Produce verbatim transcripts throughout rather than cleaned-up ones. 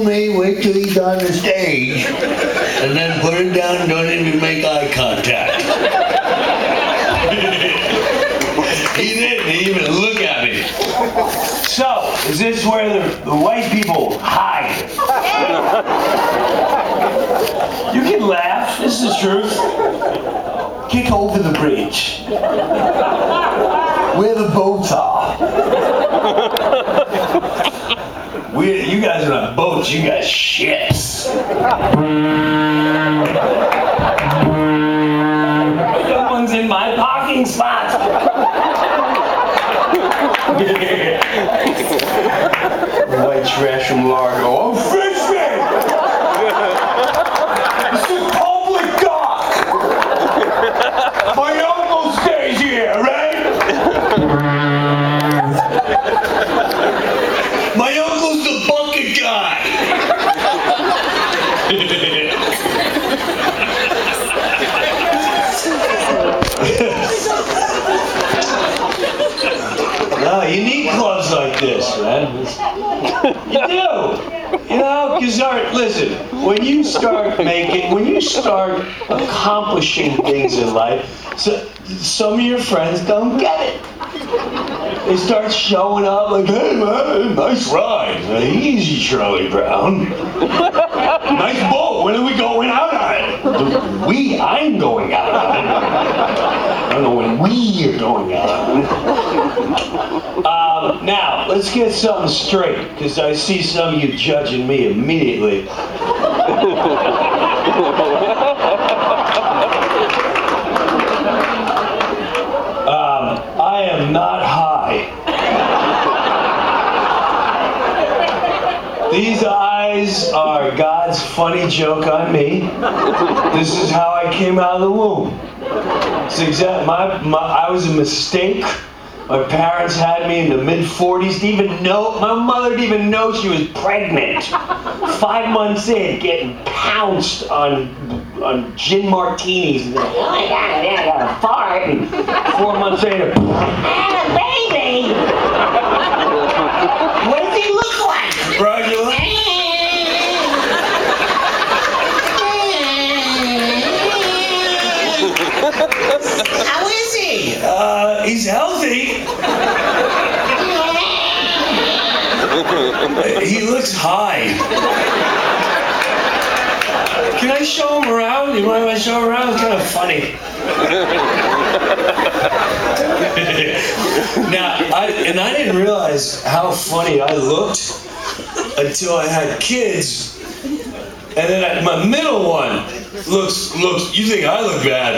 told me wait till he's on the stage and then put it down and don't even make eye contact. He didn't even look at me. So, is this where the, the white people hide? You can laugh. This is the truth. Kick over the bridge. Where the boats are. We, you guys are not boats, you guys ships. Someone's in my parking spot. White trash from Largo. I'm fishing! This is public dock! My uncle stays here, right? My uncle's the bucket guy. No, you need clubs like this, man. You do. You know, because, listen, when you start making, when you start accomplishing things in life, so, some of your friends don't get it. They start showing up like, hey, man, nice ride. Easy, Charlie Brown. Nice boat. When are we going out on it? We, I'm going out on it. I don't know when we are going out on it. Um, now, let's get something straight, because I see some of you judging me immediately. um, I am not high. These eyes are God's funny joke on me. This is how I came out of the womb. It's exact. My, my I was a mistake. My parents had me in the mid forties. Didn't even know. My mother didn't even know she was pregnant. Five months in, getting pounced on on gin martinis. And then, oh my God, I got a fart. And four months later, ah, baby. What does he look like? Roger. How is he? Uh, he's healthy. He looks high. Can I show him around? You mind if I show him around? It's kind of funny. Now, I, and I didn't realize how funny I looked until I had kids. And then I, my middle one looks, looks, you think I look bad.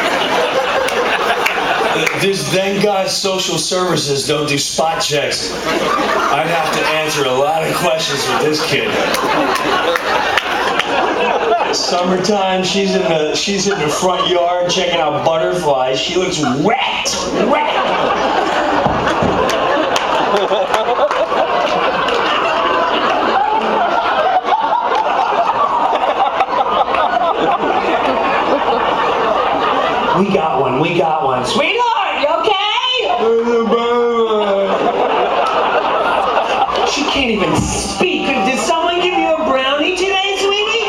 There's, thank God social services don't do spot checks. I'd have to answer a lot of questions with this kid. Summertime, she's in the she's in the front yard checking out butterflies. She looks wet, wet. We got one, we got one. Sweetheart, you okay? She can't even speak. Did someone give you a brownie today, sweetie?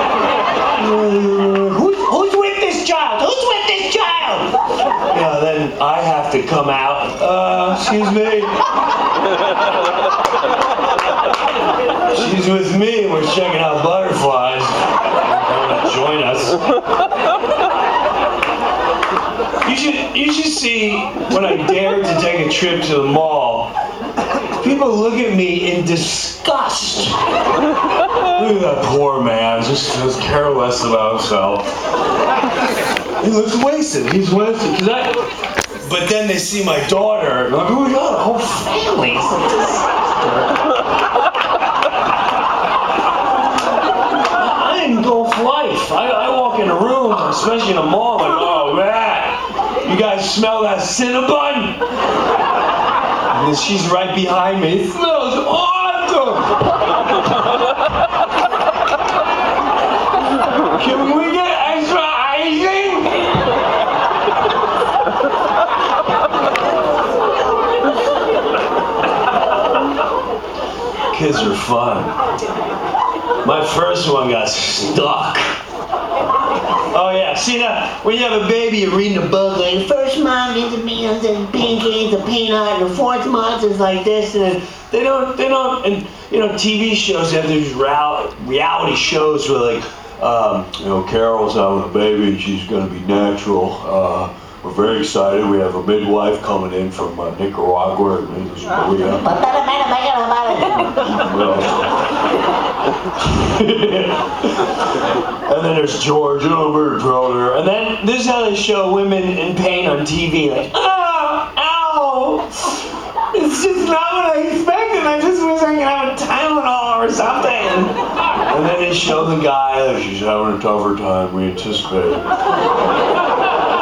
Who's, who's with this child? Who's with this child? You know, then I have to come out. Uh, excuse me. She's with me. We're checking out butterflies. Join us. You should, you should see when I dared to take a trip to the mall. People look at me in disgust. Look at that poor man, just, just careless about himself. He looks wasted. He's wasted. Cause I, but then they see my daughter, and like, oh my God, the whole family. It's a disaster. I didn't go for life. I, I walk in a room, especially in a mall, like, oh man. You guys smell that Cinnabon? And then she's right behind me. It smells awesome! Can we get extra icing? Kids are fun. My first one got stuck. Oh yeah, see now, when you have a baby, you're reading a book, like the first month is a meals and pancakes, a peanut, and the fourth month is like this, and then they don't, they don't, and you know, T V shows have these real, reality shows where like, um, you know, Carol's having a baby and she's gonna be natural. Uh, we're very excited. We have a midwife coming in from uh, Nicaragua. And this is Maria. And then there's George, oh, very proud of her. And then this is how they show women in pain on T V, like, oh, ow, it's just not what I expected. I just wish I could have a Tylenol or something. And then they show the guy, like, she's having a tougher time, we anticipate.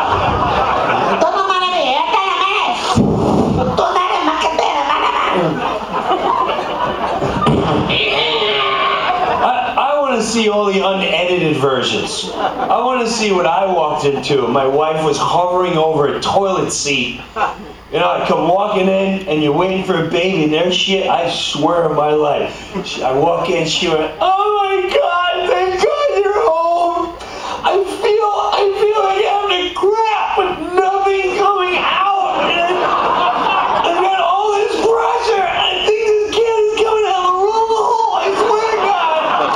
See all the unedited versions. I want to see what I walked into. My wife was hovering over a toilet seat. You know, I come walking in and you're waiting for a baby and there's shit, I swear on my life. I walk in, she went, oh my God, thank God you're home. I feel, I feel like having a crap but nothing coming out. And I've got all this pressure and I think this kid is coming out of the room hole. I swear to God.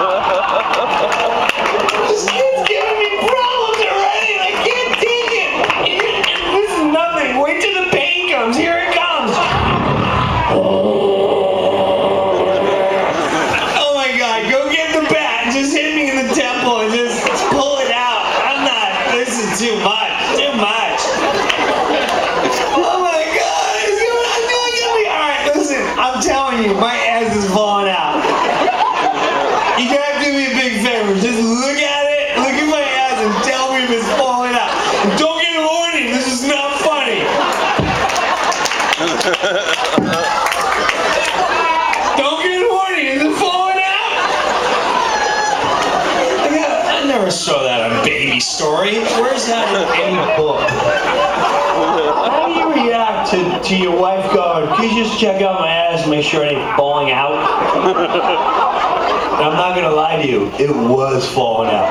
This kid's giving me problems already and I can't take it. And this is nothing. Wait till the pain comes. Here it comes. Oh my God. Go get the bat. Just hit me in the temple and just pull it out. I'm not. This is too much. Too much. Oh my God. It's gonna, I'm doing it. All right, listen. I'm telling you, my ass is falling out. You gotta do me a big favor. Just look at it, look at my ass, and tell me if it's falling out. And don't get horny. This is not funny. Don't get horny. Is it falling out? I, got, I never saw that on Baby Story. Where's that in any book? How do you react to, to your wife going, can you just check out my ass and make sure it ain't falling out? I'm not gonna lie to you, it was falling out.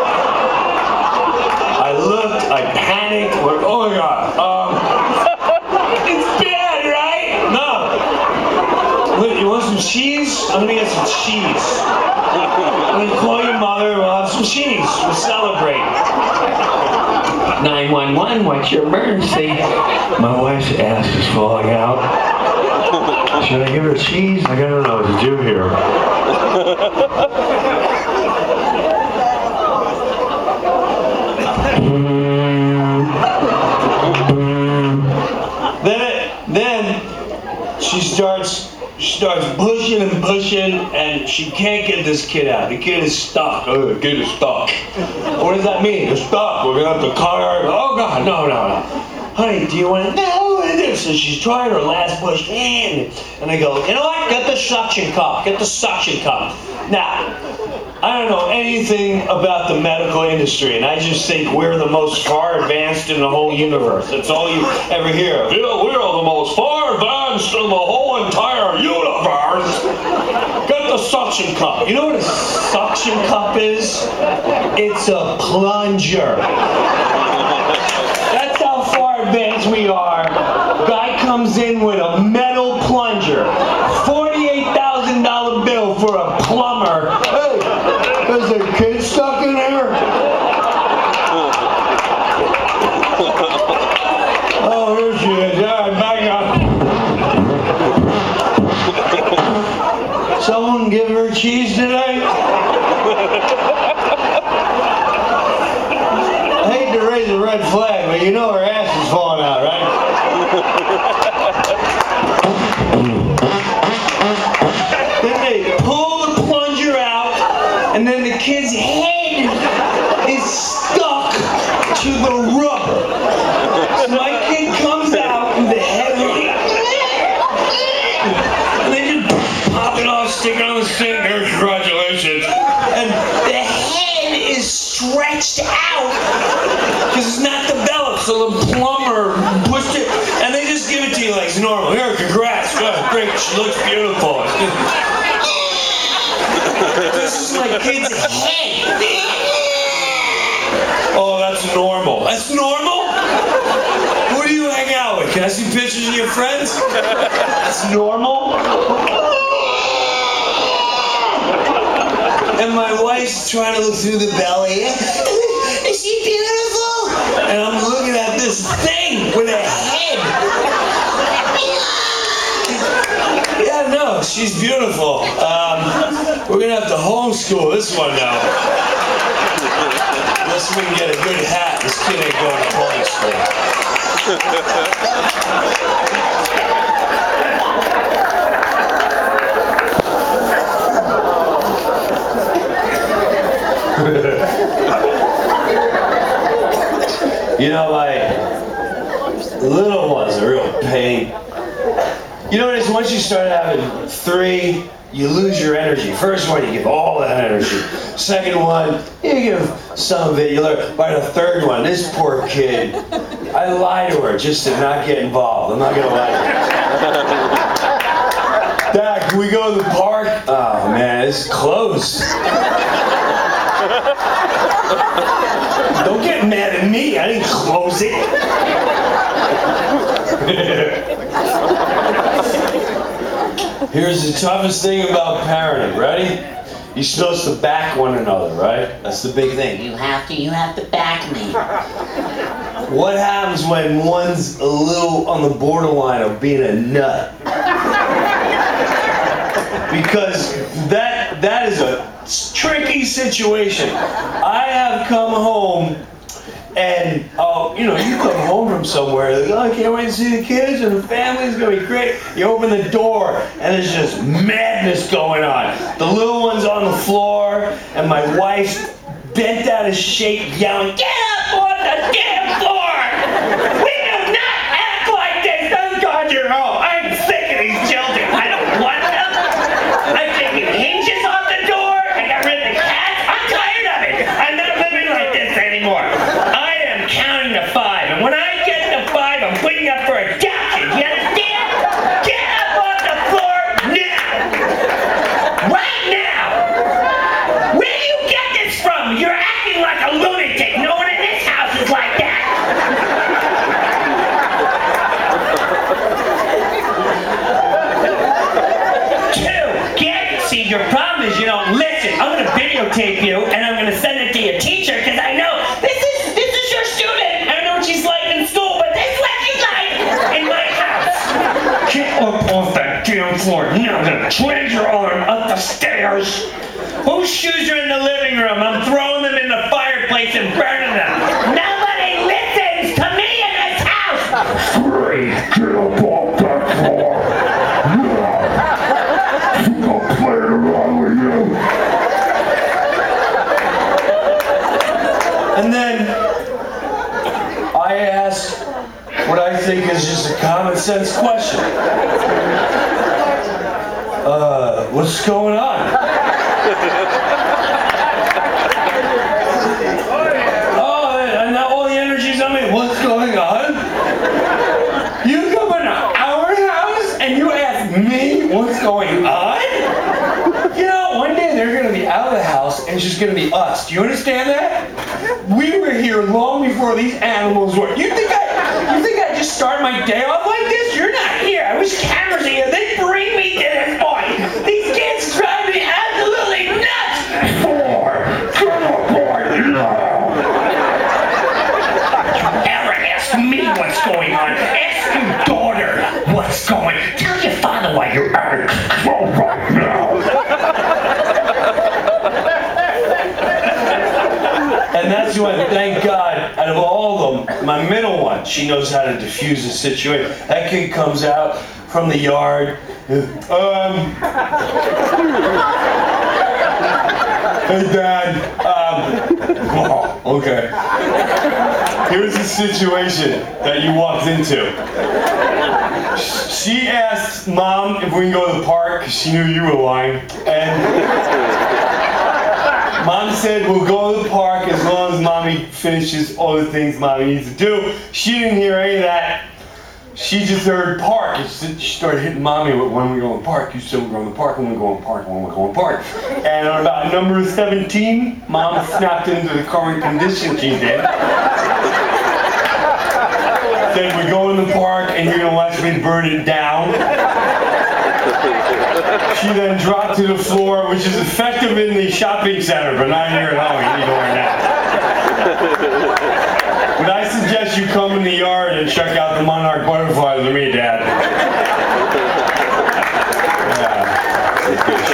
I looked, I panicked, went, oh my God, um, it's bad, right? No. Look, you want some cheese? I'm gonna get some cheese. I'm gonna call your mother, we'll have some cheese, we'll celebrate. nine one one, what's your emergency? My wife's ass is falling out. Should I give her cheese? I don't know what to do here. then, it, then she starts, she starts pushing and pushing, and she can't get this kid out. The kid is stuck. Oh, the kid is stuck. What does that mean? They're stuck. We're gonna have to car. Oh God, no, no, no. Honey, do you want to? No, I want to do. So she's trying her last push, and and I go, you know what? Get the suction cup. Get the suction cup. Now, I don't know anything about the medical industry, and I just think we're the most far advanced in the whole universe. That's all you ever hear of. You know, we are the most far advanced in the whole entire universe. Get the suction cup. You know what a suction cup is? It's a plunger. That's how far advanced we are. Guy comes in with a metal plunger. forty-eight thousand dollars bill for a plumber. Hey, is there a kid stuck in there? Oh, here she is. All right, back up. Someone give her cheese today? I hate to raise a red flag, but you know her ass is falling out, right? Then they pull the plunger out, and then the kid's head is stuck to the rubber. So my kid comes out with the head, and they just pop it off, stick it on the sink. There's congratulations. And the head is stretched out because it's not developed. So the plumber pushed it, and they just give it to you like it's normal. Here, congrats, good, great, she looks beautiful. This is my kid's head. Oh, that's normal. That's normal? Who do you hang out with? Can I see pictures of your friends? That's normal? And my wife's trying to look through the belly. Is she beautiful? And I'm looking at this thing with a head. Yeah, no, she's beautiful. Um, we're gonna have to homeschool this one now. Unless we can get a good hat, this kid ain't going to public school. You know, my little one's a real pain. You know what it is? Once you start having three, you lose your energy. First one, you give all that energy. Second one, you give some of it. You learn. By the third one, this poor kid, I lie to her just to not get involved. I'm not gonna lie to her. Dad, can we go to the park? Oh man, it's closed. Don't get mad at me. I didn't close it. Here's the toughest thing about parenting. Ready? You're supposed to back one another, right? That's the big thing. You have to, you have to back me. What happens when one's a little on the borderline of being a nut? Because that that is a tricky situation. I have come home and, uh, you know, you come home from somewhere, like, oh, I can't wait to see the kids and the family's going to be great. You open the door and there's just madness going on. The little one's on the floor and my wife's bent out of shape yelling, get up on the damn floor! We do not act like this! Thank God you're home. I'm sick of these children. I don't want them. I'm taking hinges off the door. I got rid of the cats. I'm tired of it. I'm not living like this anymore. I am counting to five, and when I get to five, I'm putting up for adoption. You understand? Get up off the floor now! Right now! Where do you get this from? You're acting like a lunatic. No one in this house is like that. Two, get, see, your problem is you don't listen. I'm going to videotape you, and I'm going to send it to your teacher, because I know this is, this is your student. I don't know what she's like in school, but this is what she's like in my house. Get up off that damn floor. Now I'm going to drag your arm up the stairs. Whose shoes are in the living room? I'm throwing them in the fireplace and burning them. Nobody listens to me in this house. Three, get up off that floor. Yeah. I'm playing around with you. And then I ask what I think is just a common sense question. Uh, what's going on? Oh, and now all the energy's on me. What's going on? You come in our house and you ask me what's going on? You know, one day they're going to be out of the house and it's just going to be us. Do you understand that? We were here long before these animals were. You think I, you think I just start my day off like this? You're not here. I wish cameras here. They bring me to this point. These kids drive me absolutely nuts. Four, get up right now. Ever ask me what's going on? Ask your daughter what's going on. Tell your father why you're out of control right now. And that's when, thank God, out of all of them, my middle one, she knows how to diffuse the situation. That kid comes out from the yard. Um. Hey, Dad. Um. Oh, okay. Here's the situation that you walked into. She asked Mom if we can go to the park because she knew you were lying. And Mom said we'll go to the park as long as Mommy finishes all the things Mommy needs to do. She didn't hear any of that. she just heard park. And she she started hitting mommy with when we go in the park. You said we're going to the park, when we go in the park, when we go in the park. And on about number seventeen, mom snapped into the current condition she's in. Said we go in the park and you're going to watch me burn it down. She then dropped to the floor, which is effective in the shopping center, but not here at home. You need to learn that. But I suggest you come in the yard and check out the monarch butterflies with me, Dad. Yeah, it's a good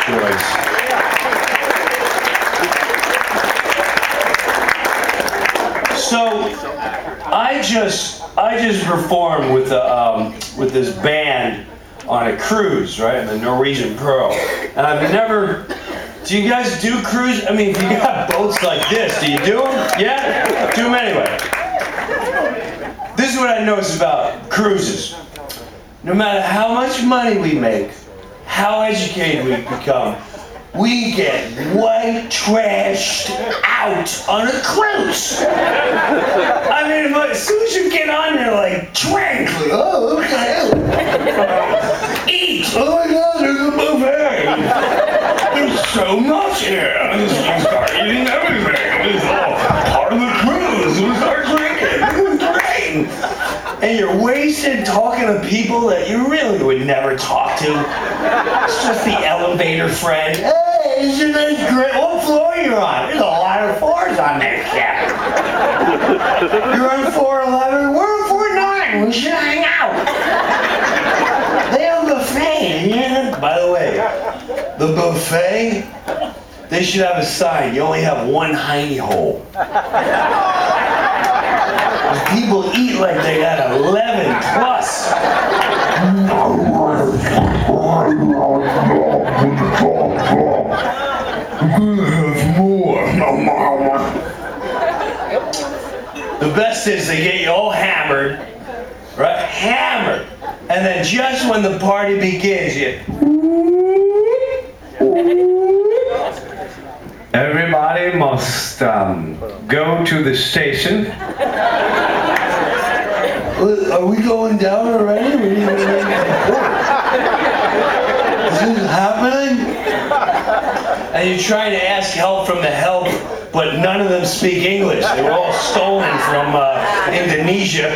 choice. So, I just, I just performed with the, um, with this band on a cruise, right, the Norwegian Pearl. And I've never, do you guys do cruise? I mean, if you got boats like this, do you do them? Yeah? Do them anyway. This is what I notice about cruises. No matter how much money we make, how educated we become, we get white trashed out on a cruise. I mean, as soon as you get on there, like, drink. Oh, okay. Eat. Oh my God, there's a buffet. There's so much here. I just start eating everything. It's all part of the cruise. We start drinking. It's great. And you're wasted talking to people that you really would never talk to. It's just the elevator friend. Hey, isn't this great? What floor are you on? There's a lot of floors on this ship. You're on four eleven. We're on four nine. We should hang out. They have a buffet. Yeah. By the way, the buffet, they should have a sign. You only have one hiney hole. People eat like they got eleven plus. The best is they get you all hammered, right? Hammered. And then just when the party begins, you... Everybody must um, go to the station. Are we going down already? We didn't even make it before. Is this happening? And you're trying to ask help from the help, but none of them speak English. They were all stolen from uh, Indonesia.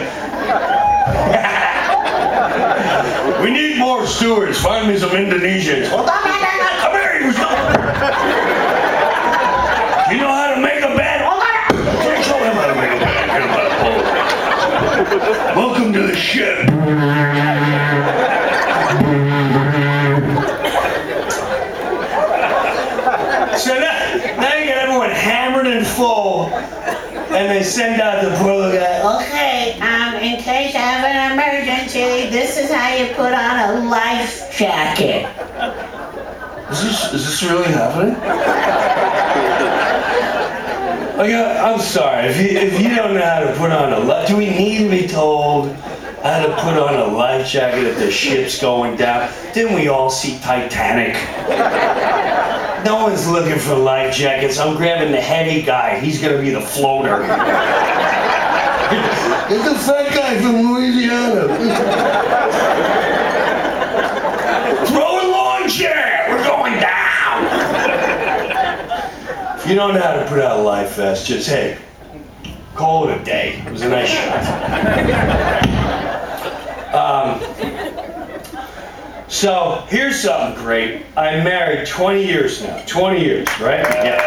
We need more stewards. Find me some Indonesians. Come here, you You know how to make a bed? Show him how to make a bed. Welcome to the ship. So now, now you got everyone hammered and full, and they send out the poor guy. Okay, um, in case of an emergency, this is how you put on a life jacket. Is this is this really happening? Like, I'm sorry, if you, if you don't know how to put on a life, do we need to be told how to put on a life jacket if the ship's going down? Didn't we all see Titanic? No one's looking for life jackets. I'm grabbing the heavy guy. He's gonna be the floater. It's the fat guy from Louisiana. Throw a lawn chair. We're going down. If you don't know how to put out a life vest, just, hey, call it a day. It was a nice shot. Um, so, here's something great. I'm married twenty years now. twenty years, right? Yeah.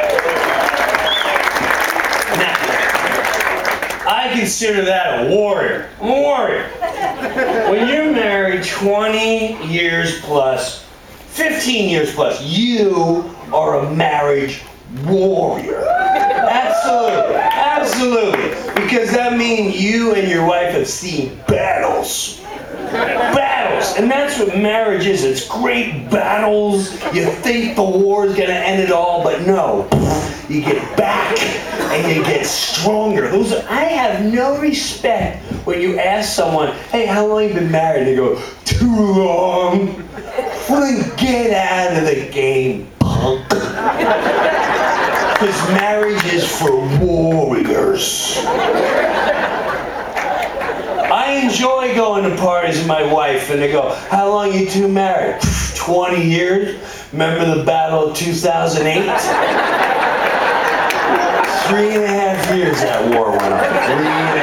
Now, I consider that a warrior. I'm a warrior. When you're married twenty years plus, fifteen years plus, you are a marriage warrior. Absolutely, absolutely. Because that means you and your wife have seen battles. Battles. And that's what marriage is. It's great battles. You think the war is going to end it all, but no. You get back and you get stronger. Those are, I have no respect when you ask someone, hey, how long have you been married? And they go, too long. Well, then get out of the game, punk. Because marriage is for warriors. I enjoy going to parties with my wife, and they go, how long you two married? twenty years. Remember the Battle of two thousand eight? Three and a half years that war went on. Three and a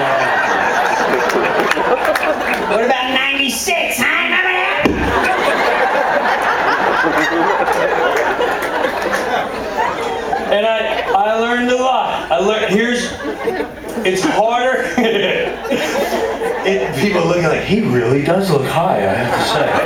half. What about ninety-six, huh? Remember that? And I, I learned a lot. I learned, here's, it's harder. it, people looking like, he really does look high, I have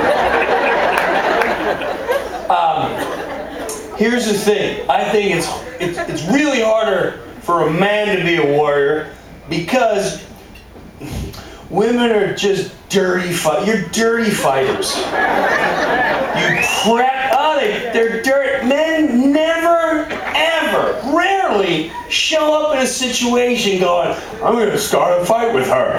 to say. Um, here's the thing. I think it's, it's, it's really harder for a man to be a warrior because women are just dirty fight. You're dirty fighters. You prep. Oh, they, they're dirt. Men never, ever, rarely show up in a situation going, I'm going to start a fight with her.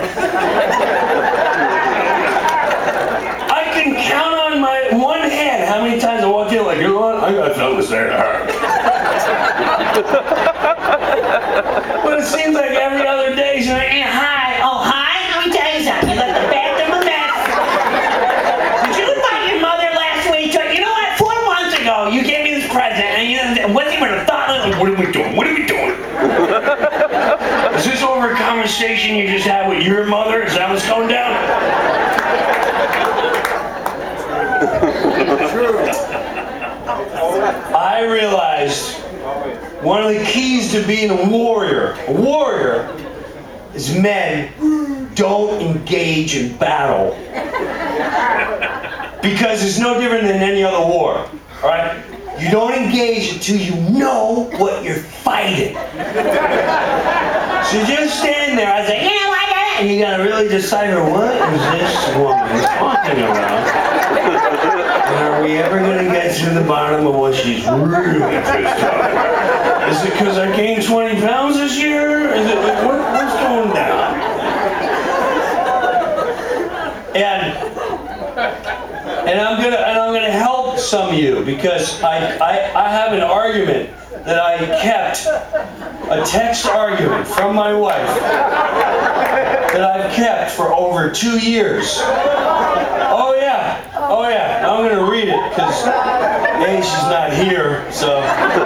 I can count on my one hand how many times I walk in like, you know what? I got something to say to her. But it seems like every other day she's like, Hey, hi. Oh, hi? Let me tell you something. You left the bathroom a mess. Did you invite your mother last week? You know what? Four months ago, you gave me this present, and you wasn't even a thought. Like, what are we doing? What are we doing? is this over a conversation you just had with your mother? Is that what's going down? I realized one of the keys to being a warrior, a warrior, is men don't engage in battle. Because it's no different than any other war, all right? You don't engage until you know what you're fighting. So you just stand there, I say, you know what, and you gotta really decipher what is this woman talking about? And are we ever gonna get to the bottom of what she's really pissed off? Is it because I gained twenty pounds this year? Is it what, what's going down? And and I'm gonna and I'm gonna help some of you because I I, I have an argument that I kept, a text argument from my wife that I've kept for over two years. Oh yeah, oh yeah. I'm gonna read it because A, she's not here, so.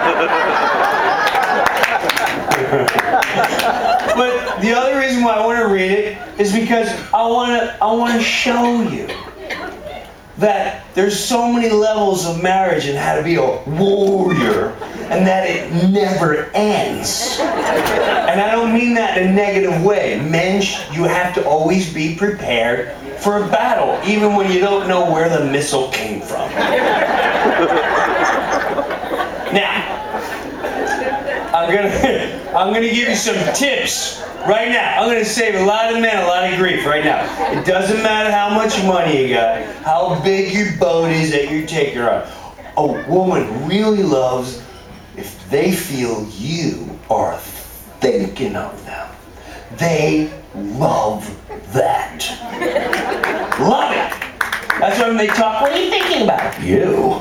But the other reason why I want to read it is because I want to I want to show you that there's so many levels of marriage and how to be a warrior and that it never ends. And I don't mean that in a negative way. Men, you have to always be prepared for a battle, even when you don't know where the missile came from. Now, I'm gonna I'm gonna give you some tips right now. I'm gonna save a lot of men a lot of grief right now. It doesn't matter how much money you got, how big your boat is that you're taking her on. A woman really loves if they feel you are thinking of them. They love that. Love it. That's why when they talk, what are you thinking about? You.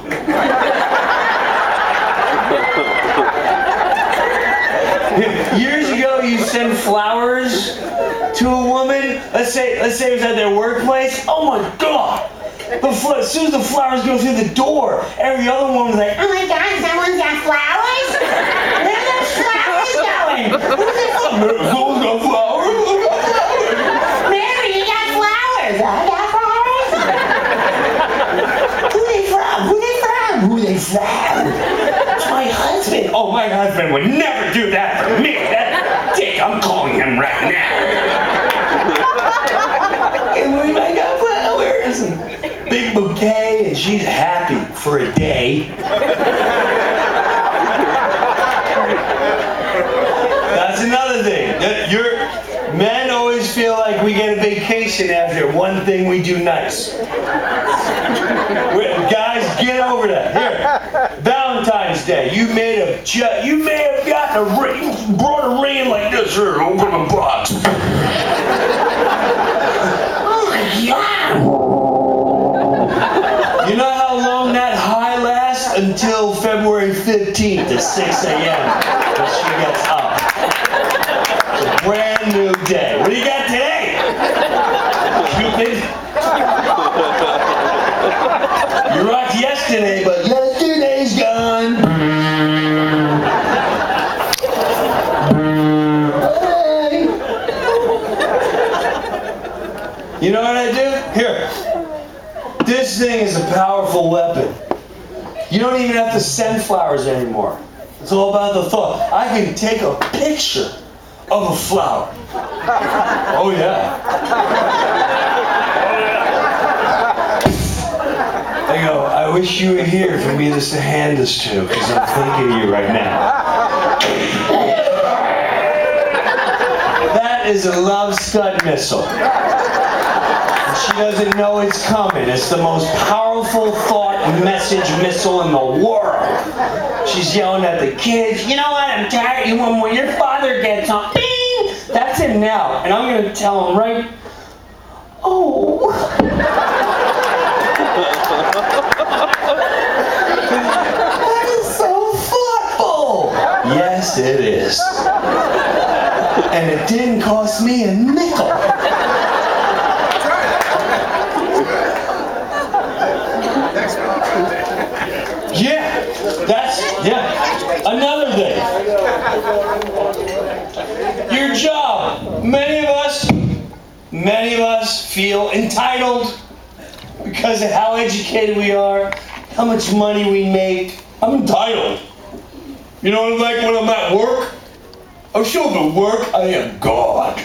Years ago, you send flowers to a woman. Let's say, let's say it was at their workplace. Oh my God! Before, as soon as the flowers go through the door, every other woman's like, Oh my God, someone's got flowers? Where are those flowers going? Who's it for? "Someone's got flowers." Mary, you got flowers. I got flowers. Who they from? Who they from? Who they from? It's my husband. Oh, my husband would never do that for me. That dick. I'm calling him right now. And we might got flowers and big bouquet, and she's happy for a day. That's another thing. That you're, men always feel like we get a vacation after one thing we do nice. Wait, guys, get over that. Here, Valentine's Day. You made a ju- you may have gotten a ring, brought a ring like this. Here, open the box. Oh my God. You know how long that high lasts? Until February fifteenth at six a.m. when she gets up. It's a brand new day. What do you got today? stupid. You rocked yesterday, but yesterday's gone. Hey. You know what I do? Here. This thing is a powerful weapon. You don't even have to send flowers anymore. It's all about the thought. I can take a picture of a flower. Oh yeah. I go, I wish you were here for me just to hand this to, because I'm thinking of you right now. That is a Love Scud missile. She doesn't know it's coming. It's the most powerful thought message missile in the world. She's yelling at the kids, you know what, I'm tired. You want when your father gets on, bing! That's it now. And I'm going to tell him right, oh. That is so thoughtful. Yes, it is. And it didn't cost me a nickel. Yeah, that's, yeah. Another thing. Your job. Many of us, many of us feel entitled because of how educated we are, how much money we make. I'm entitled. You know what it's like when I'm at work? I'm sure at work I am God.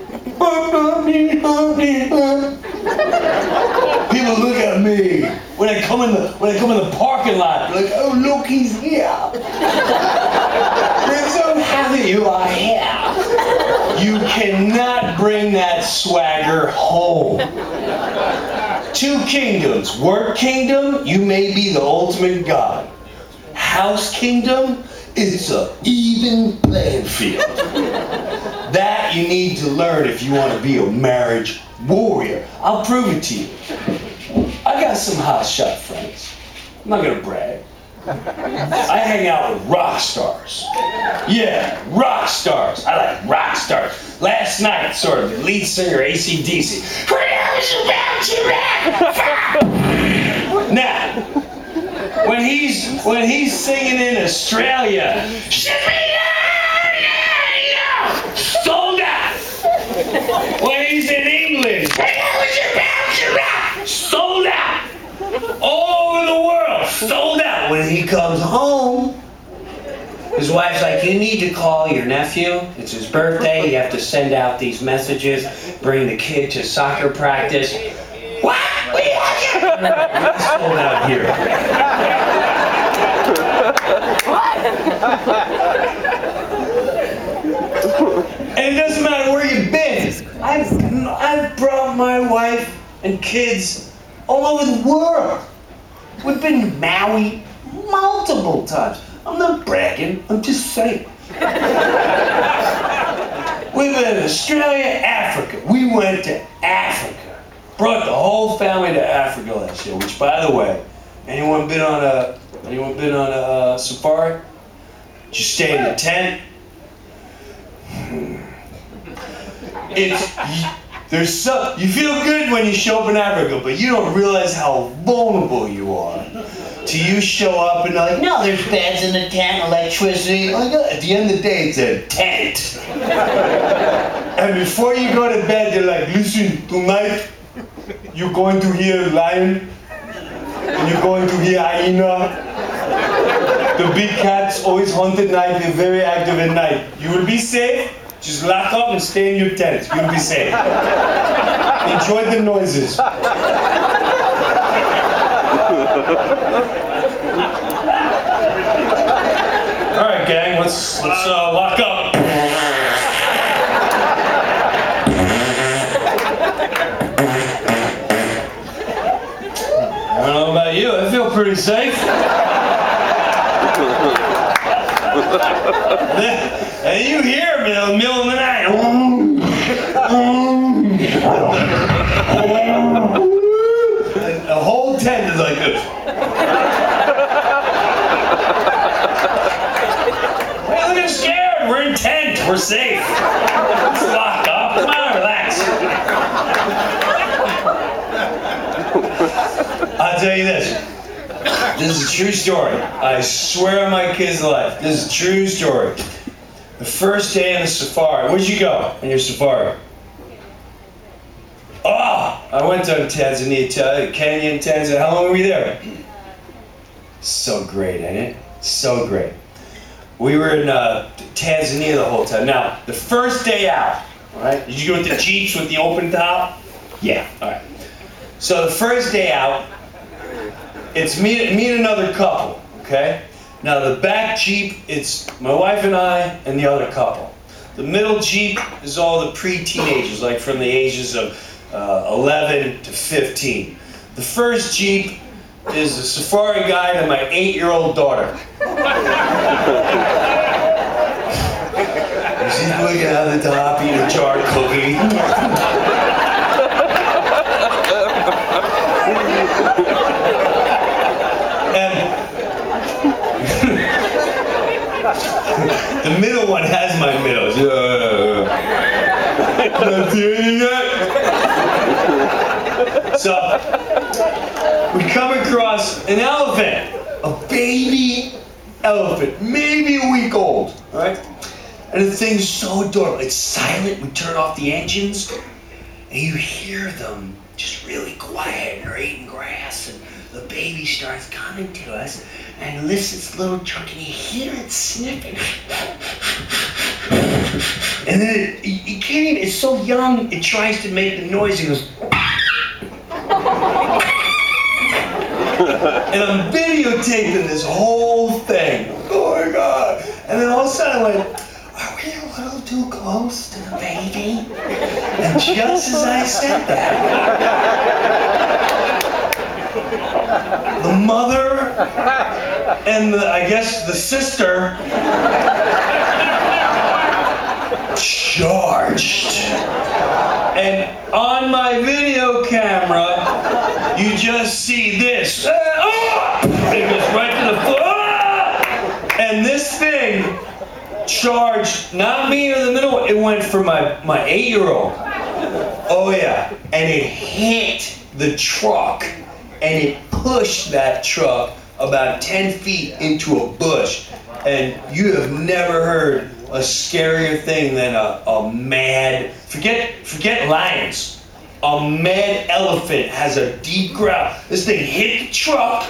People look at me when I come in the when I come in the parking lot. They're like, oh look, he's here. They're so happy you are here. You cannot bring that swagger home. Two kingdoms. Work kingdom, you may be the ultimate god. House kingdom, it's an even playing field. That you need to learn if you want to be a marriage warrior. I'll prove it to you. I got some hotshot friends. I'm not gonna brag. I hang out with rock stars. Yeah, rock stars. I like rock stars. Last night, sort of, the lead singer A C D C. Now, when he's when he's singing in Australia, sold out. When he's in England, sold out. All over the world, sold out. When he comes home, his wife's like, you need to call your nephew. It's his birthday. You have to send out these messages. Bring the kid to soccer practice. What? We have sold out here. And it doesn't matter where you've been. I've, I've brought my wife and kids all over the world. We've been to Maui multiple times. I'm not bragging, I'm just saying. We've been to Australia, Africa. We went to Africa. Brought the whole family to Africa last year, which, by the way, anyone been on a anyone been on a uh, safari? Did you stay in a tent? It's there's some you feel good when you show up in Africa, but you don't realize how vulnerable you are. Till you show up and they're like, no, there's beds in the tent, electricity. Like, at the end of the day, it's a tent. And before you go to bed, they're like, listen, tonight you're going to hear lion, and you're going to hear hyena. The big cats always hunt at night. They're very active at night. You will be safe. Just lock up and stay in your tent. You'll be safe. Enjoy the noises. All right, gang. Let's let's uh, lock up. I don't know about you. I feel pretty safe. And you hear me in the middle of the night. And the whole tent is like this. Well, they're scared. We're in tent. We're safe. Let's lock up. Come on, relax. tell you this. This is a true story. I swear on my kid's life. This is a true story. The first day in the safari. Where'd you go on your safari? Oh, I went to Tanzania, Kenya, Tanzania. How long were we there? So great, ain't it? So great. We were in uh, Tanzania the whole time. Now, the first day out, all right? Did you go with the Jeeps with the open top? Yeah, all right. So the first day out, it's me, me and another couple, okay? Now the back Jeep, it's my wife and I and the other couple. The middle Jeep is all the pre-teenagers, like from the ages of uh, eleven to fifteen. The first Jeep is a safari guide and my eight-year-old daughter. She's looking at the top, eating a jar cookie. The middle one has my middle. Uh, not doing that. So we come across an elephant, a baby elephant, maybe a week old, right? And the thing's so adorable. It's silent. We turn off the engines, and you hear them just really quiet, and they're eating grass, and the baby starts coming to us and lifts its little trunk, and you hear it sniffing. And then it, you can't even, it's so young, it tries to make the noise, it goes. And I'm videotaping this whole thing. Oh my God. And then all of a sudden I went, are we a little too close to the baby? And just as I said that, the mother and the, I guess the sister charged. And on my video camera, you just see this. Uh, oh! It goes right to the floor. Ah! And this thing charged, not me in the middle, it went for my, my eight-year-old. Oh yeah, and it hit the truck, and it pushed that truck about ten feet into a bush. And you have never heard a scarier thing than a, a mad, forget, forget lions. A mad elephant has a deep growl. This thing hit the truck.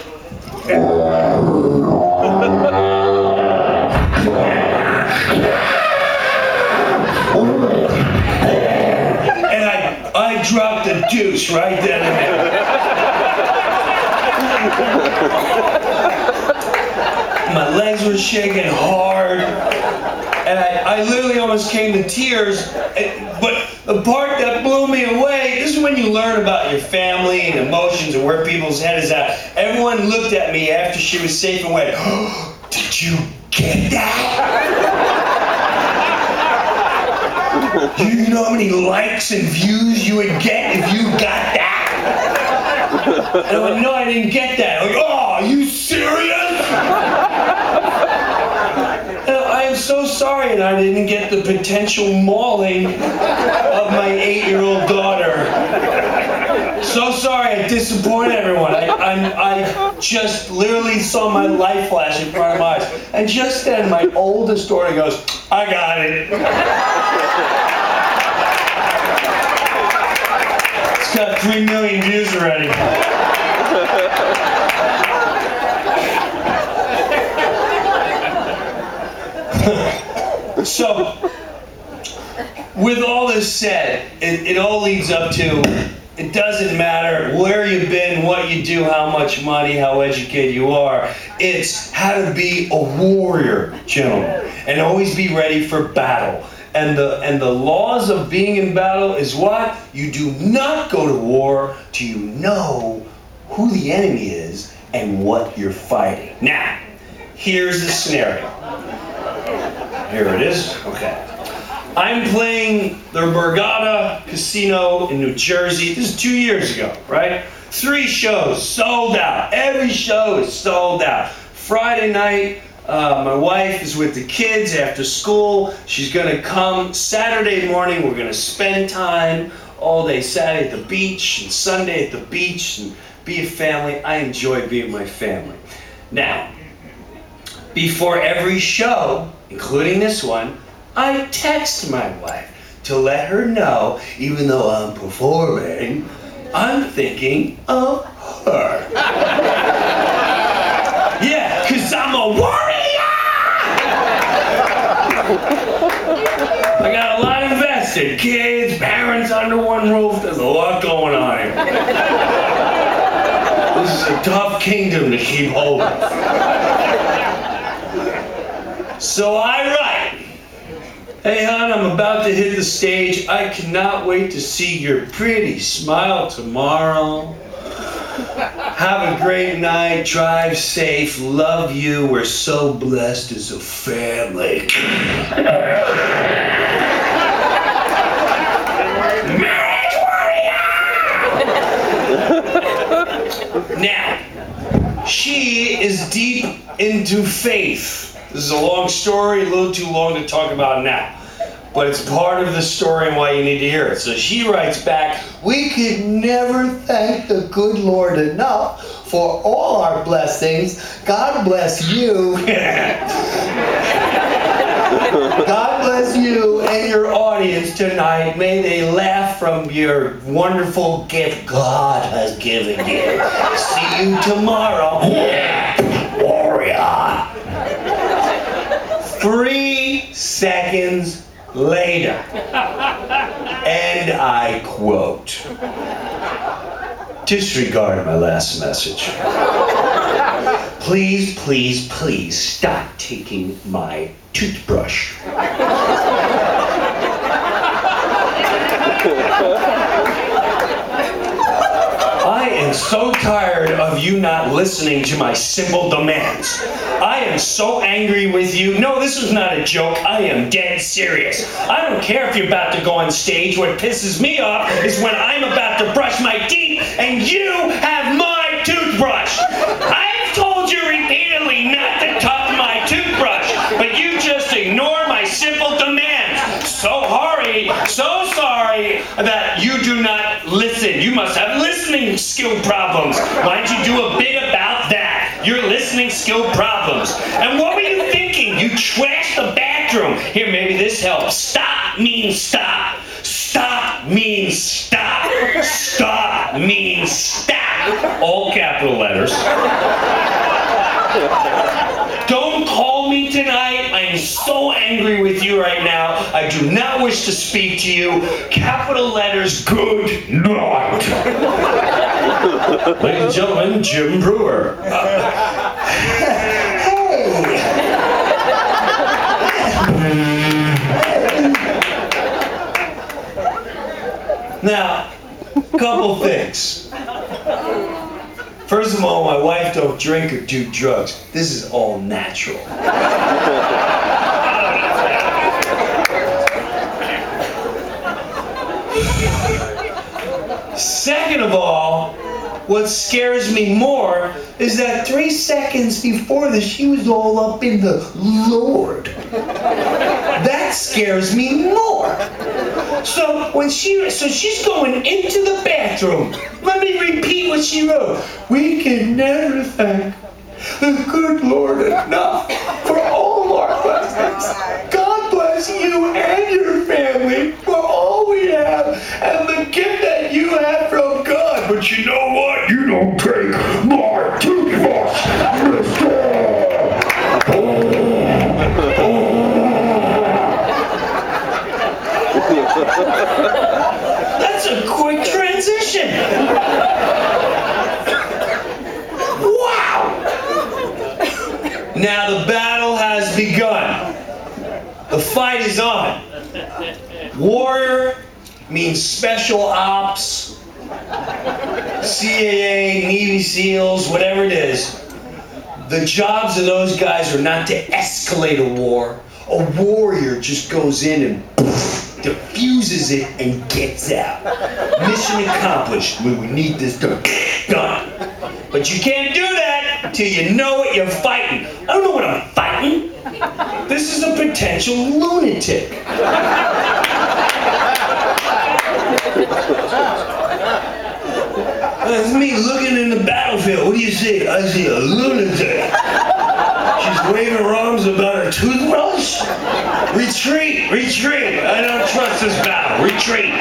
And I, I dropped the deuce right then and there. My legs were shaking hard, and I, I literally almost came to tears. But the part that blew me away, this is when you learn about your family and emotions and where people's head is at. Everyone looked at me after she was safe and went, oh, did you get that? Do you know how many likes and views you would get if you got that? And I went, no, I didn't get that. I'm like, oh, are you serious? And I am so sorry that I didn't get the potential mauling of my eight-year-old daughter. So sorry I disappointed everyone. I, I, I just literally saw my life flash in front of my eyes. And just then, my oldest daughter goes, I got it. It's got three million views already. So, with all this said, it, it all leads up to, it doesn't matter where you've been, what you do, how much money, how educated you are. It's how to be a warrior, gentlemen, and always be ready for battle. And the and the laws of being in battle is what? You do not go to war till you know who the enemy is and what you're fighting. Now, here's the scenario. Here it is. Okay. I'm playing the Borgata Casino in New Jersey. This is two years ago, right? Three shows sold out. Every show is sold out. Friday night, uh, my wife is with the kids after school. She's going to come Saturday morning. We're going to spend time all day Saturday at the beach and Sunday at the beach and be a family. I enjoy being with my family. Now, before every show, including this one, I text my wife to let her know, even though I'm performing, I'm thinking of her. Yeah, because I'm a warrior! I got a lot invested. Kids, parents under one roof. There's a lot going on here. This is a tough kingdom to keep holding. So I write, hey, hon, I'm about to hit the stage. I cannot wait to see your pretty smile tomorrow. Have a great night. Drive safe. Love you. We're so blessed as a family. Marriage warrior! Now, she is deep into faith. This is a long story, a little too long to talk about now. But it's part of the story and why you need to hear it. So she writes back, we could never thank the good Lord enough for all our blessings. God bless you. God bless you and your audience tonight. May they laugh from your wonderful gift God has given you. See you tomorrow. Warrior. Three seconds later, and I quote, disregard my last message. Please, please, please stop taking my toothbrush. I am so tired of you not listening to my simple demands. I am so angry with you. No, this is not a joke. I am dead serious. I don't care if you're about to go on stage. What pisses me off is when I'm about to brush my teeth and you have my toothbrush. I've told you repeatedly not to touch my toothbrush, but you just ignore my simple demands. So hurry, so sorry that you do not listen. You must have listening skill problems. Why don't you do a bit about that? Your listening skill problems. And what were you thinking? You trashed the bathroom. Here, maybe this helps. Stop means stop. Stop means stop. Stop means stop. All capital letters. Don't call me tonight. I'm so angry with you right now. I do not wish to speak to you. Capital letters, good night. Ladies and gentlemen, Jim Brewer. Uh, hey. Now, couple things. First of all, my wife don't drink or do drugs. This is all natural. Second of all, what scares me more is that three seconds before this, she was all up in the Lord. That scares me more. So when she, so she's going into the bathroom. Let me repeat what she wrote. We can never thank the good Lord enough for all our blessings. God bless you and your family for all we have and the gift that you have from God. But you know what? You don't take my toothbrush, mister. That's a quick transition. Wow. Now the battle has begun. The fight is on. Warrior means special ops, C A A, Navy SEALs, whatever it is. The jobs of those guys are not to escalate a war. A warrior just goes in and poof, diffuses it and gets out. Mission accomplished. We need this done. Done. But you can't do that till you know what you're fighting. I don't know what I'm fighting. This is a potential lunatic. That's me looking in the battlefield. What do you see? I see a lunatic. She's waving her arms about her toothbrush. Retreat, retreat. I don't trust this battle. Retreat.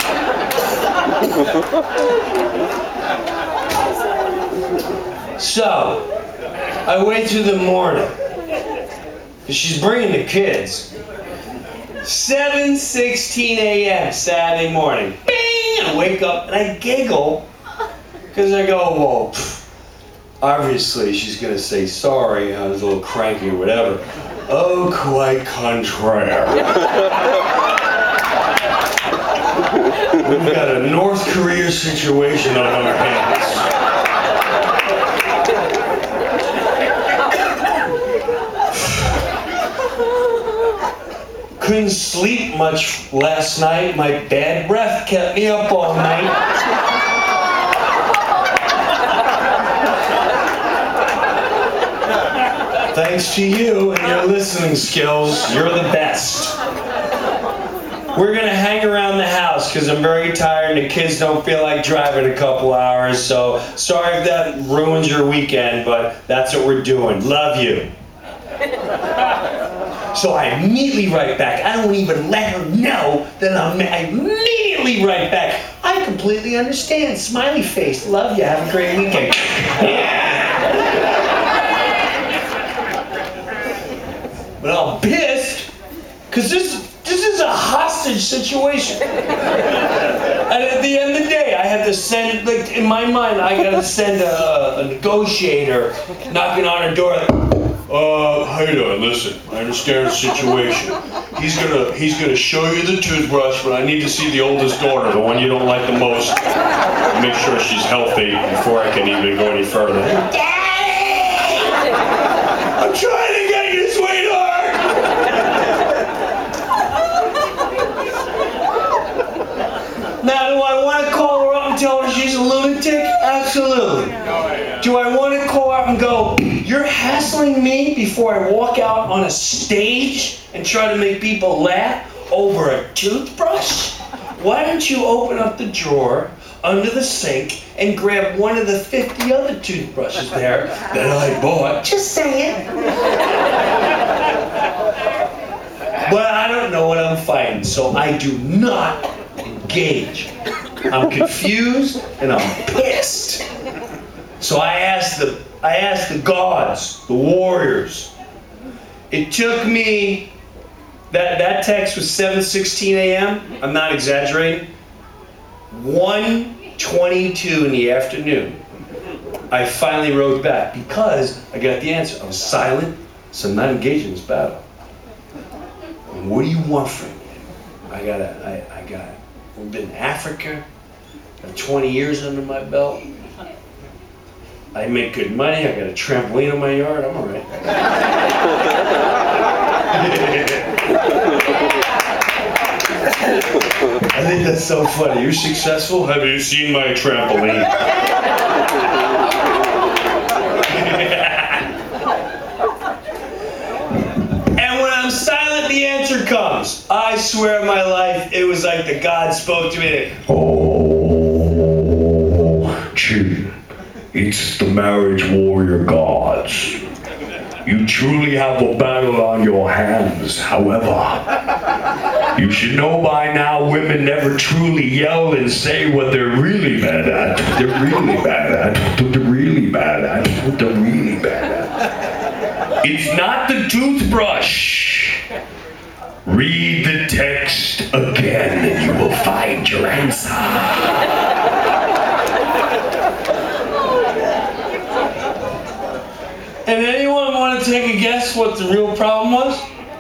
So, I wait till the morning. She's bringing the kids. seven sixteen a.m. Saturday morning. Bing! I wake up and I giggle because I go, well, pff, obviously she's going to say sorry. I was a little cranky or whatever. Oh, quite contraire. We've got a North Korea situation on our hands. Couldn't sleep much last night. My bad breath kept me up all night. Thanks to you and your listening skills, you're the best. We're gonna hang around the house because I'm very tired and the kids don't feel like driving a couple hours, so sorry if that ruins your weekend, but that's what we're doing. Love you. So I immediately write back. I don't even let her know that I'm, I immediately write back. I completely understand. Smiley face. Love you. Have a great weekend. But I'm pissed because this this is a hostage situation. And at the end of the day, I have to send, like, in my mind, I gotta send a, a negotiator knocking on her door. Like, Uh, how you doing? Listen, I understand the situation. He's gonna he's gonna show you the toothbrush, but I need to see the oldest daughter, the one you don't like the most. Make sure she's healthy before I can even go any further. Daddy! I'm trying to get you, sweetheart! Now, do I want to call her up and tell her she's a lunatic? Absolutely. Do I want to call her up and go, you're hassling me before I walk out on a stage and try to make people laugh over a toothbrush? Why don't you open up the drawer under the sink and grab one of the fifty other toothbrushes there that I bought? Just saying. But I don't know what I'm fighting, so I do not engage. I'm confused and I'm pissed. So I asked the I asked the gods, the warriors. It took me, that, that text was seven sixteen a.m. I'm not exaggerating. one twenty-two in the afternoon, I finally wrote back because I got the answer. I was silent, so I'm not engaged in this battle. And what do you want from me? I got a, I, I got, I've been in Africa, got twenty years under my belt. I make good money, I got a trampoline in my yard, I'm all right. I think that's so funny. You're successful? Have you seen my trampoline? And when I'm silent, the answer comes. I swear on my life, it was like the God spoke to me. Oh, gee. It's the marriage warrior gods. You truly have a battle on your hands. However, you should know by now women never truly yell and say what they're really bad at. They're really bad at. What they're really bad at. What they're really bad at. It's not the toothbrush. Read the text again and you will find your answer. And anyone want to take a guess what the real problem was?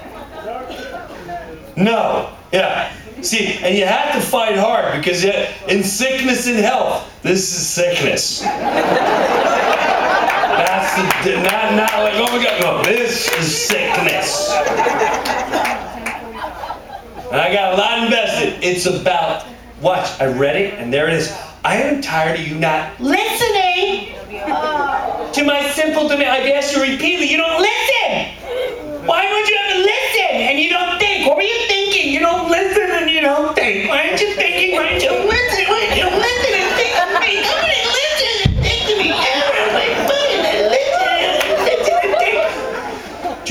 No. Yeah. See, and you have to fight hard because in sickness and health, this is sickness. That's the, not, not like, oh my God, no, this is sickness. And I got a lot invested. It's about, watch, I read it, and there it is. I am tired of you not listening to my simple demand. I've asked you repeatedly, you don't listen. Why would you have to listen and you don't think? What were you thinking? You don't listen and you don't think. Why aren't you thinking? Why aren't you listening? Why aren't you listen and think? Why aren't you listen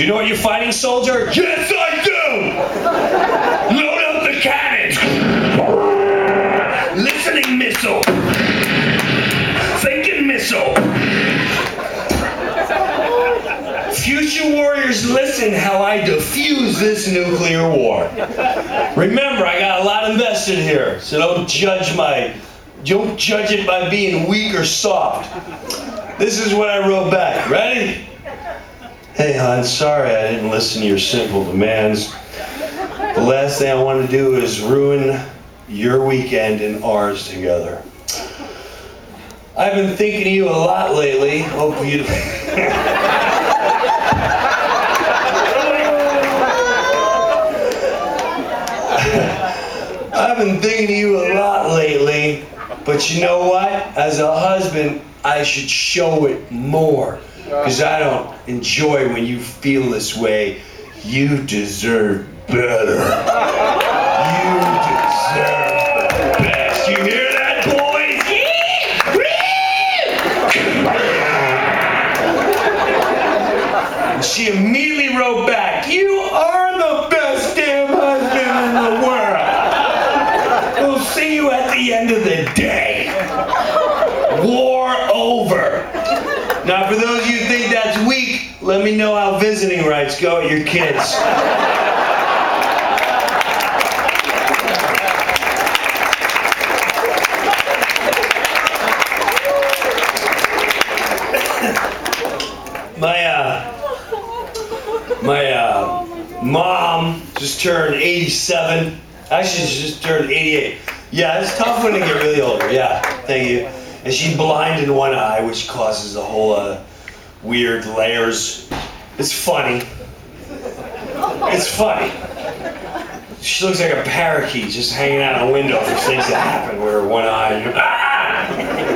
Do you know what you're fighting, soldier? Yes, I do! Load up the cannons! Listening missile! Thinking missile! Future warriors, listen how I defuse this nuclear war. Remember, I got a lot invested here, so don't judge my, don't judge it by being weak or soft. This is what I wrote back. Ready? Hey, hon, sorry I didn't listen to your simple demands. The last thing I want to do is ruin your weekend and ours together. I've been thinking of you a lot lately. Hope you... I've been thinking of you a lot lately, but you know what? As a husband, I should show it more, because I don't enjoy when you feel this way. You deserve better. You deserve the best. You hear that, boys? She immediately wrote back, you are the best damn husband in the world. We'll see you at the end of the day. War over. Now, for those of you who think that's weak, let me know how visiting rights go at your kids. My, uh, my, uh, mom just turned eighty-seven. Actually, she just turned eighty-eight. Yeah, it's tough when they get really older. Yeah, thank you. And she's blind in one eye, which causes a whole uh, weird layers. It's funny. It's funny. She looks like a parakeet just hanging out a window for things that happen with her one eye. Ah!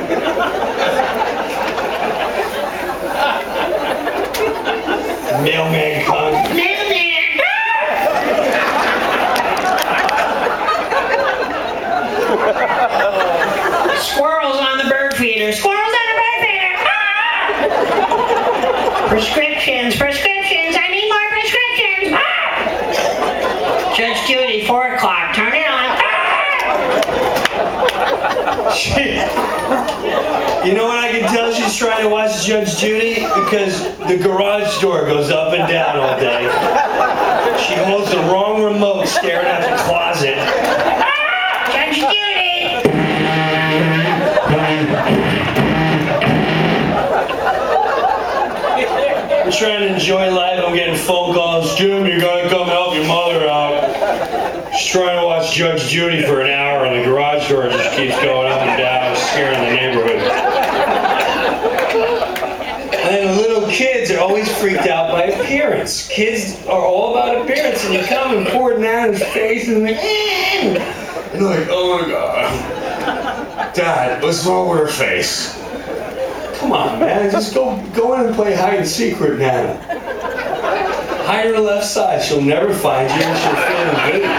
Mailman comes. Squirrels on the bird feeder. Squirrels on the bird feeder. Ah! Prescriptions, prescriptions. I need more prescriptions. Ah! Judge Judy, four o'clock. Turn it on. Ah! She, you know what I can tell she's trying to watch Judge Judy? Because the garage door goes up and down all day. She holds the wrong remote staring at the closet. Ah! Judge Judy. I'm trying to enjoy life. I'm getting phone calls. Jim, you gotta come help your mother out. She's trying to watch Judge Judy for an hour, and the garage door just keeps going up and down, scaring the neighborhood. And then the little kids are always freaked out by appearance. Kids are all about appearance, and you come and pour it down his face, and they're like, and they're like, oh my God. Dad, what's wrong with her face? Come on, man. Just go go in and play hide and seek with Nana. Hide her left side. She'll never find you, and she'll feel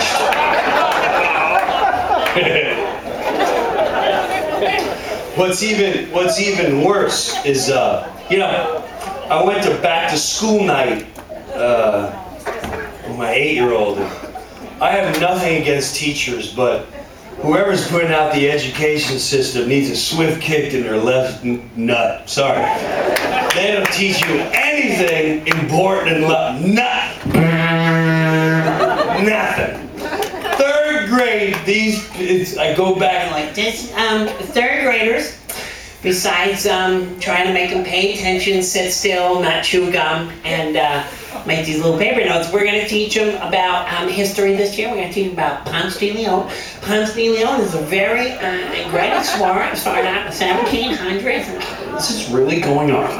engaged. what's even What's even worse is, uh, you know, I went to back to school night uh, with my eight-year-old. I have nothing against teachers, but whoever's putting out the education system needs a swift kick in their left n- nut. Sorry. They don't teach you anything important in life. Nothing. Nothing. Third grade, these, it's, I go back and like, This, um, third graders, besides um, trying to make them pay attention, sit still, not chew gum, and uh, make these little paper notes, we're going to teach them about um, history this year. We're going to teach them about Ponce de Leon. Ponce de Leon is a very uh, great explorer. Started out in the seventeen hundreds. This is really going on.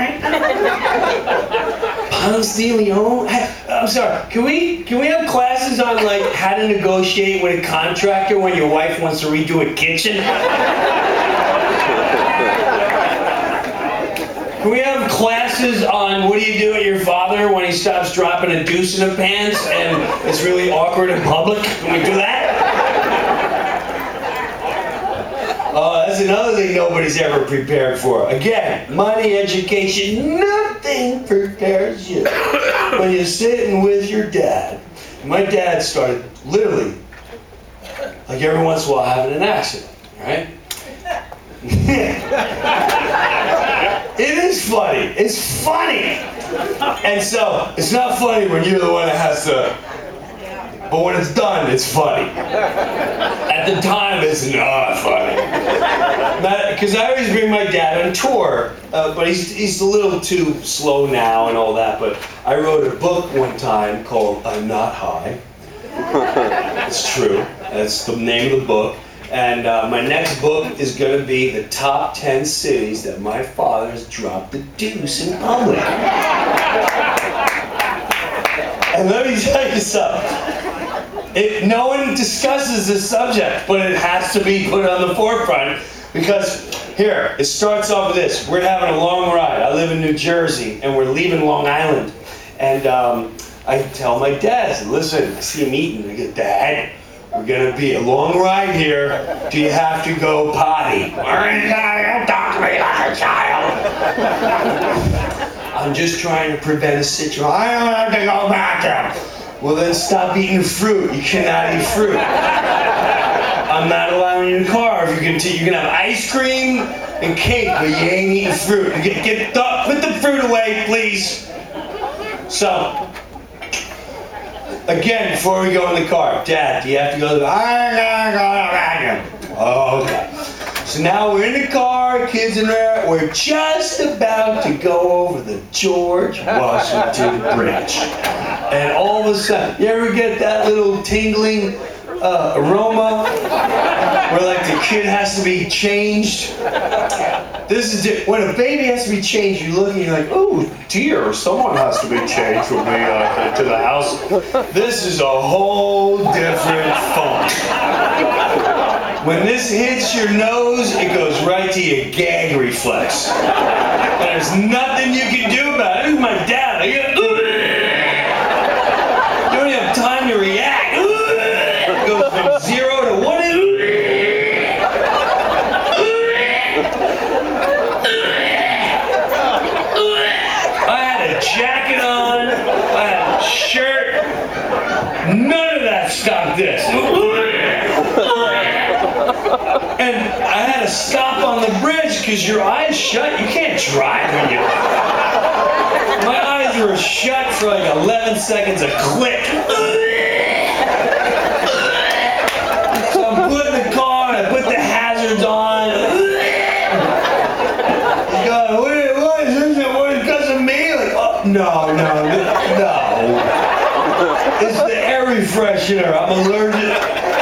Ponce de Leon? I'm sorry, can we can we have classes on like how to negotiate with a contractor when your wife wants to redo a kitchen? Can we have classes on what do you do at your father when he stops dropping a deuce in the pants and it's really awkward in public? Can we do that? Oh, that's another thing nobody's ever prepared for. Again, money, education, nothing prepares you. when you're sitting with your dad. My dad started literally, like every once in a while, having an accident, right? It is funny. It's funny. And so, it's not funny when you're the one that has to, but when it's done, it's funny. At the time, it's not funny. Because I always bring my dad on tour, uh, but he's, he's a little too slow now and all that, but I wrote a book one time called I'm Not High. It's true. That's the name of the book. And uh, my next book is going to be the top ten cities that my father has dropped the deuce in public. And let me tell you something. It, no one discusses this subject, but it has to be put on the forefront because, here, it starts off with this. We're having a long ride. I live in New Jersey, and we're leaving Long Island. And um, I tell my dad, I said, listen, I see him eating. I go, Dad, we're going to be a long ride here. Do you have to go potty? Don't talk to me like a child. I'm just trying to prevent a situation. I don't have to go back there. Well, then stop eating fruit. You cannot eat fruit. I'm not allowing you in the car. If you can, t- you can have ice cream and cake, but you ain't eating fruit. Get, get the, put the fruit away, please. So, again, before we go in the car, Dad, do you have to go to the I gotta go to the bathroom. Oh, okay. So now we're in the car, kids in there. We're just about to go over the George Washington Bridge. And all of a sudden, you ever get that little tingling uh, aroma where like the kid has to be changed? This is it. When a baby has to be changed, you look and you're like, oh dear, someone has to be changed when we uh, to the house. This is a whole different funk. When this hits your nose, it goes right to your gag reflex. And there's nothing you can do about it. This is my dad. I get, you don't even have time to react. It goes from zero to one. I had a jacket on. I had a shirt. None of that stopped this. And I had to stop on the bridge because your eyes shut. You can't drive when you... My eyes were shut for like eleven seconds, a click. So I'm putting the car, and I put the hazards on. God, what, what is this? What, because of me? Like, oh, no, no, no. It's the air refreshener. I'm allergic.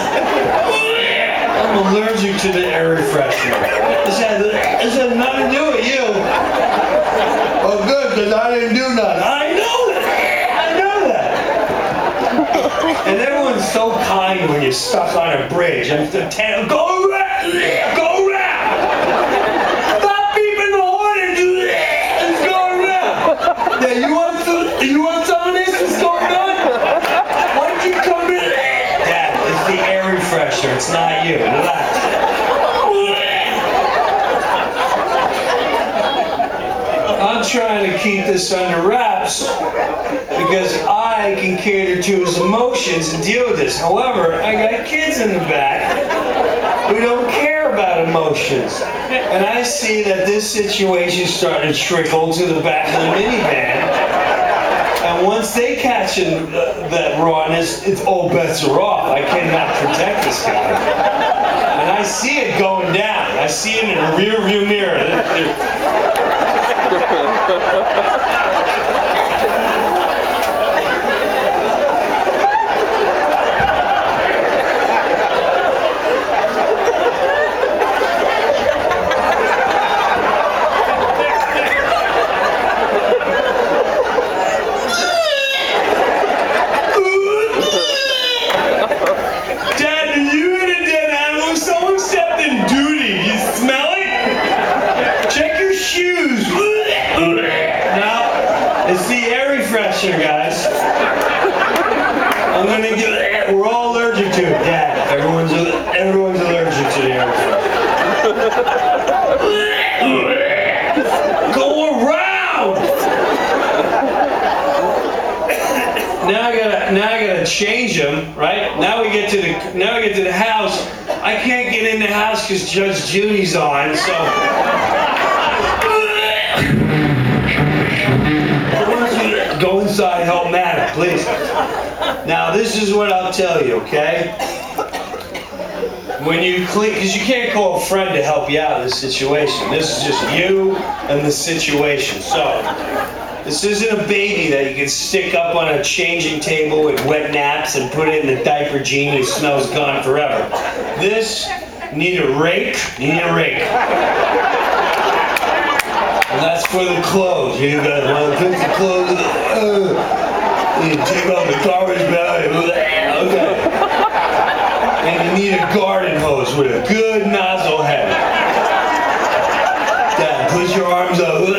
I'm allergic to the air refreshener. This has, this has nothing to do with you. Oh, good, because I didn't do nothing. I know that. I know that. And everyone's so kind when you're stuck on a bridge. And the ten, go around, go around. Stop beeping the horn and do that. Let's go around. Yeah, you want some? You want some of this? What's going on? Why don't you come in? Dad, it's the air refresher. It's not you. Relax. I'm trying to keep this under wraps because I can cater to his emotions and deal with this. However, I got kids in the back who don't care about emotions. And I see that this situation is starting to trickle to the back of the minivan. And once they catch in, uh, that rawness, it's all bets are off. I cannot protect this guy. And I see it going down. I see it in the rear view mirror. They're, they're... guys. I'm gonna get. We're all allergic to it. Dad, everyone's everyone's allergic to the air refresher. Go around. now I gotta, now I gotta change them, right? Now we get to the, now we get to the house. I can't get in the house because Judge Judy's on, so. Go inside, help Matt, please. Now this is what I'll tell you, okay? When you clean, because you can't call a friend to help you out in this situation. This is just you and the situation. So, this isn't a baby that you can stick up on a changing table with wet naps and put it in the diaper jean and it smells gone forever. This, you need a rake, you need a rake. And that's for the clothes. You guys want to fix the clothes? Uh, you take off the garbage bag. Okay. And you need a garden hose with a good nozzle head. Dad, put your arms up.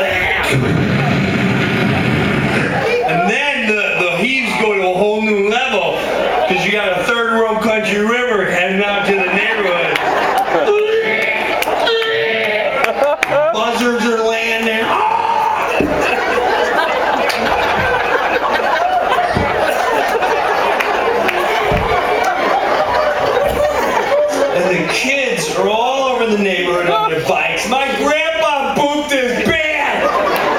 And then the, the heaves go to a whole new level because you got a third world country river heading out to the neighborhood. Buzzards are landing. The kids are all over the neighborhood on their bikes. My grandpa pooped his pants!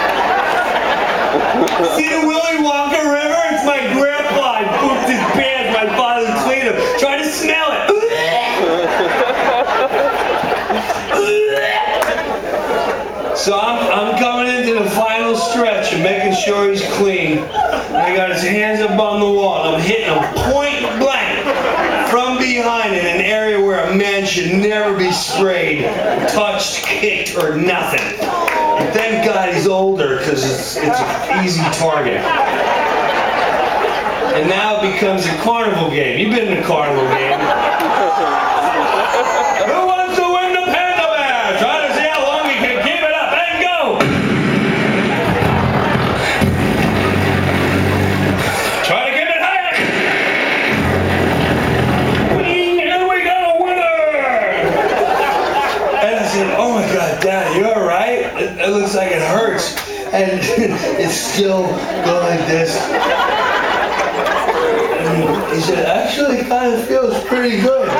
See the Willy Wonka River? It's my grandpa. He pooped his pants. My father cleaned them. Try to smell it. So I'm, I'm coming into the final stretch and making sure he's clean. And I got his hands up on the wall. And I'm hitting him point blank from behind in an area where a man should never be sprayed, touched, kicked, or nothing. And thank God he's older because it's, it's an easy target. And now it becomes a carnival game. You've been in a carnival game. Who wants to win the Panda Bear? Try to see how long we can keep it up and go. Try to get it higher. And we got a winner. And I said, oh my God, Dad, you all right? It, it looks like it hurts. And it's still going like this. And he said, actually, it kind of feels pretty good.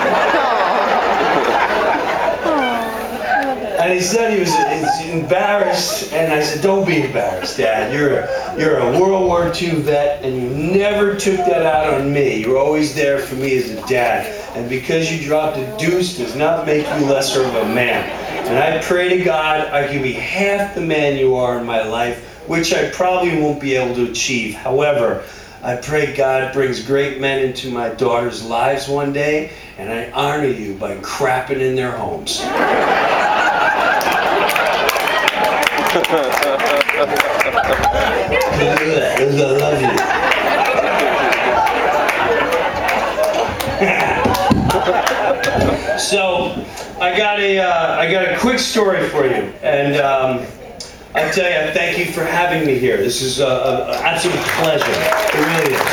And he said he was embarrassed, and I said, don't be embarrassed, Dad. You're a, you're a World War Two vet, and you never took that out on me. You were always there for me as a dad. And because you dropped a deuce does not make you lesser of a man. And I pray to God I can be half the man you are in my life, which I probably won't be able to achieve. However, I pray God brings great men into my daughter's lives one day, and I honor you by crapping in their homes. I love you. So, I got a, uh, I got a quick story for you, and um, I tell you, thank you for having me here. This is an absolute pleasure. It really is.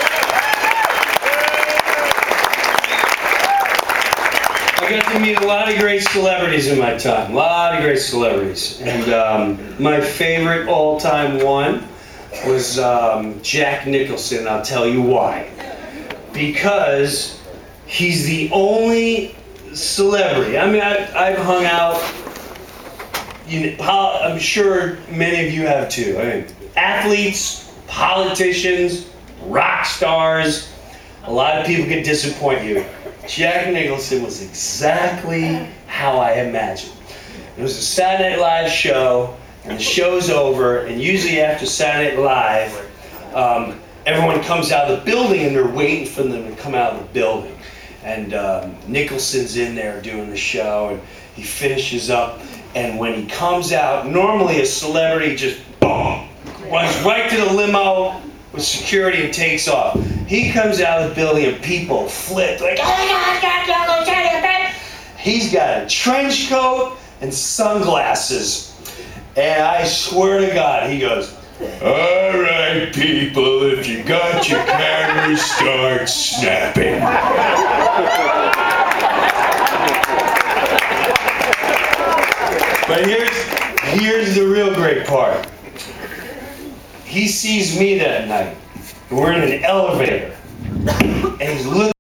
I got to meet a lot of great celebrities in my time. A lot of great celebrities. And um, my favorite all-time one was um, Jack Nicholson. I'll tell you why. Because he's the only celebrity. I mean, I, I've hung out, you know, I'm sure many of you have too. I mean, athletes, politicians, rock stars, a lot of people can disappoint you. Jack Nicholson was exactly how I imagined. It was a Saturday Night Live show, and the show's over, and usually after Saturday Night Live, um, everyone comes out of the building and they're waiting for them to come out of the building. And um, Nicholson's in there doing the show, and he finishes up, and when he comes out, normally a celebrity just boom, runs right to the limo with security and takes off. He comes out of the building and people flip like, oh my God, God, God, God, God. He's got a trench coat and sunglasses, and I swear to God, he goes, all right, people, if you got your cameras, start snapping. But here's, here's the real great part. He sees me that night We're in an elevator. And he's looking